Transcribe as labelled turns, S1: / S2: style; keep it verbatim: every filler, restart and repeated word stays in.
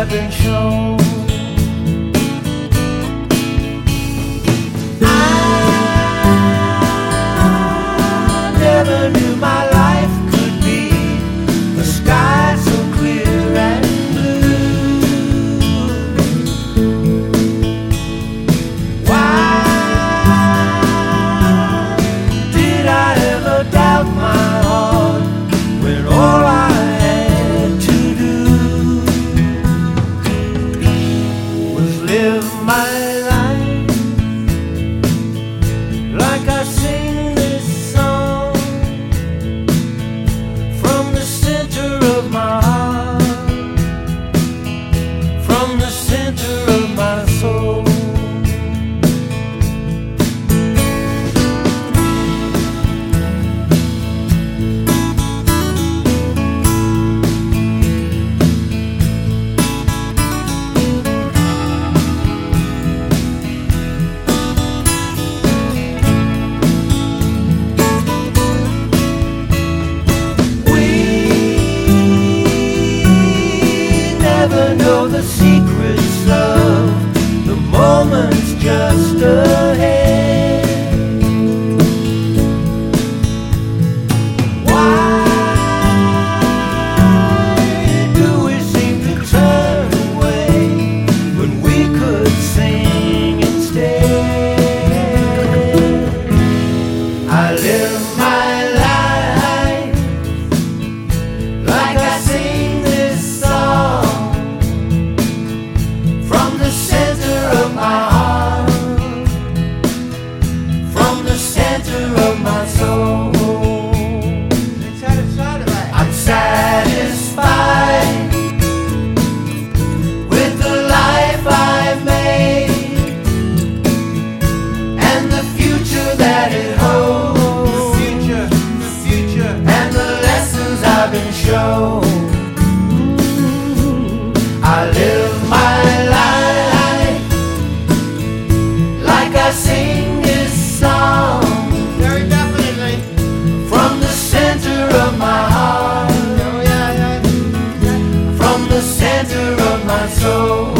S1: I've been shown. I never knew my life could be a sky so clear and blue. Why did I ever doubt my heart when all I had to do was live my life like I sing this song from the center of my heart, from the center of my soul. Never know the secrets of the moments just ahead. Why do we seem to turn away when we could sing instead? I live my life like I sing this song from the center of my heart, from the center of my soul. I'm satisfied with the life I've made and the future that it holds, the future, the future, and the lessons I've been shown. I live my life like I sing this song,
S2: Very definitely.
S1: from the center of my heart,
S2: Oh, yeah, yeah.
S1: from the center of my soul.